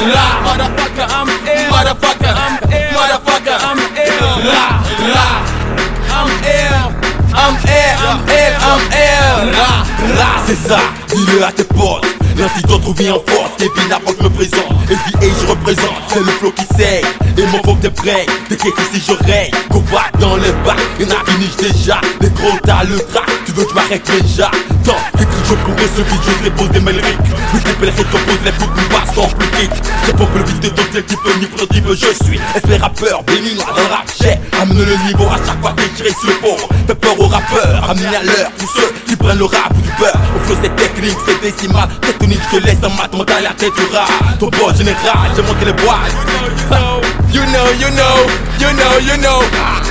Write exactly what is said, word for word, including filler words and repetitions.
Ra, motherfucker, I'm ill. Motherfucker, I'm ill. Motherfucker, I'm ill. Ra, ra, I'm ill. I'm ill, I'm ill, I'm ill. Ra, ra, c'est ça, dis-le à tes potes. L'antidote revient en force, Kevin apporte me présente. Et puis, et je représente, c'est le flow qui saigne. Et mon flow te break, t'es qu'est ici je règne. Go back dans le bac, y'en a qui niche déjà. Les gros t'as le track, tu veux que je m'arrête déjà. Tant que je pourrais ce beat, je sais poser mes lyriques. Multiples récompose, les fous nous passent en plus quick. J'ai pas le beat de donc tel type, ni type je suis. Espère rappeur, béninois dans le rap, j'ai amené le niveau à chaque fois que je sur le pont. Fais peur aux rappeurs, amener à l'heure tous ceux qui prennent le rap ou du beurre. Au flow c'est technique, c'est décimal. Tectonique, je te laisse en maths, mental la tête du rat. Ton boss général, j'ai monté les bois. you know, you know, you know, you know.